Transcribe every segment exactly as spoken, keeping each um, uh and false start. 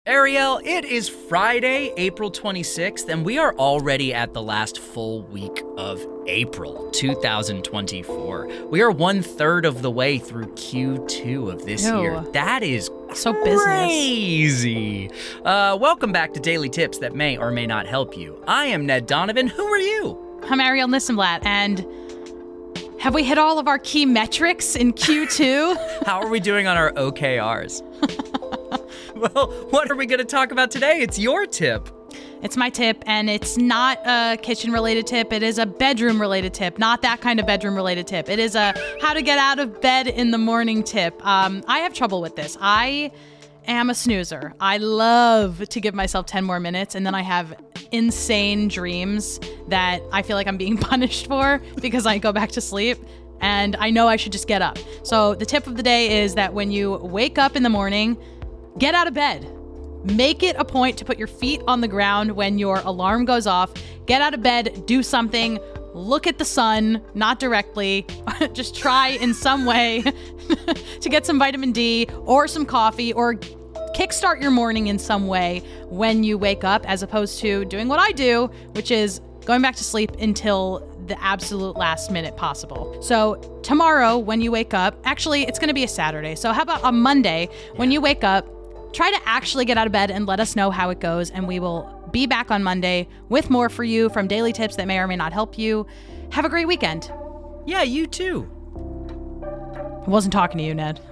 Ariel, it is Friday, April twenty-sixth, and we are already at the last full week of April two thousand twenty-four. We are one third of the way through Q two of this Ew. year. That is So crazy. Uh, welcome back to Daily Tips that may or may not help you. I am Ned Donovan. Who are you? I'm Ariel Nissenblatt, and have we hit all of our key metrics in Q two? How are we doing on our O K Rs? Well, what are we going to talk about today? It's your tip. It's my tip, and it's not a kitchen-related tip. It is a bedroom-related tip, not that kind of bedroom-related tip. It is a how to get out of bed in the morning tip. Um, I have trouble with this. I am a snoozer. I love to give myself ten more minutes, and then I have insane dreams that I feel like I'm being punished for because I go back to sleep. And I know I should just get up. So the tip of the day is that when you wake up in the morning, get out of bed. Make it a point to put your feet on the ground when your alarm goes off. Get out of bed, do something, look at the sun, not directly. Just try in some way to get some vitamin D or some coffee or kickstart your morning in some way when you wake up, as opposed to doing what I do, which is going back to sleep until the absolute last minute possible. So tomorrow when you wake up, actually it's going to be a Saturday. So how about on Monday when you wake up, try to actually get out of bed and let us know how it goes. And we will be back on Monday with more for you from Daily Tips that may or may not help you. Have a great weekend. Yeah, you too. I wasn't talking to you, Ned.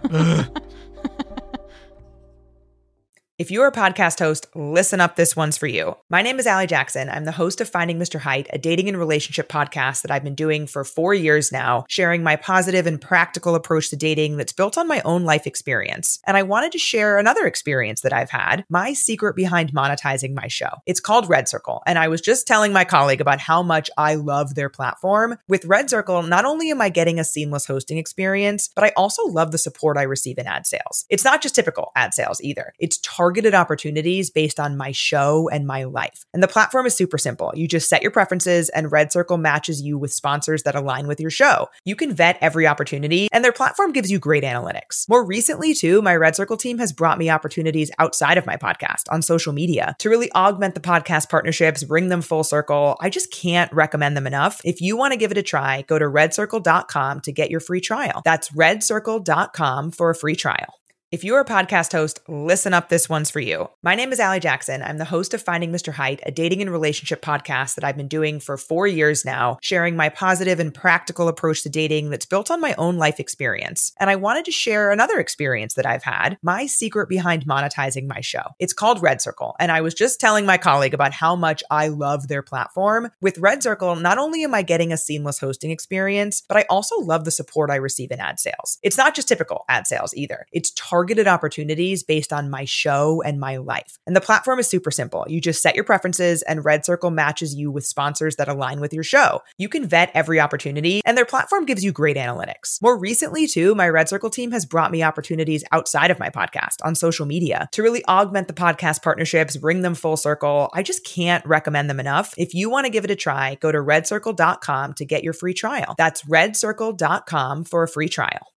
If you're a podcast host, listen up, this one's for you. My name is Allie Jackson. I'm the host of Finding Mister Height, a dating and relationship podcast that I've been doing for four years now, sharing my positive and practical approach to dating that's built on my own life experience. And I wanted to share another experience that I've had, my secret behind monetizing my show. It's called Red Circle, and I was just telling my colleague about how much I love their platform. With Red Circle, not only am I getting a seamless hosting experience, but I also love the support I receive in ad sales. It's not just typical ad sales either. It's targeted targeted opportunities based on my show and my life. And the platform is super simple. You just set your preferences and Red Circle matches you with sponsors that align with your show. You can vet every opportunity and their platform gives you great analytics. More recently too, my Red Circle team has brought me opportunities outside of my podcast on social media to really augment the podcast partnerships, bring them full circle. I just can't recommend them enough. If you want to give it a try, go to red circle dot com to get your free trial. That's red circle dot com for a free trial. If you're a podcast host, listen up, this one's for you. My name is Allie Jackson. I'm the host of Finding Mister Height, a dating and relationship podcast that I've been doing for four years now, sharing my positive and practical approach to dating that's built on my own life experience. And I wanted to share another experience that I've had, my secret behind monetizing my show. It's called Red Circle, and I was just telling my colleague about how much I love their platform. With Red Circle, not only am I getting a seamless hosting experience, but I also love the support I receive in ad sales. It's not just typical ad sales either. It's targeted targeted opportunities based on my show and my life. And the platform is super simple. You just set your preferences and Red Circle matches you with sponsors that align with your show. You can vet every opportunity and their platform gives you great analytics. More recently too, my Red Circle team has brought me opportunities outside of my podcast on social media to really augment the podcast partnerships, bring them full circle. I just can't recommend them enough. If you want to give it a try, go to red circle dot com to get your free trial. That's red circle dot com for a free trial.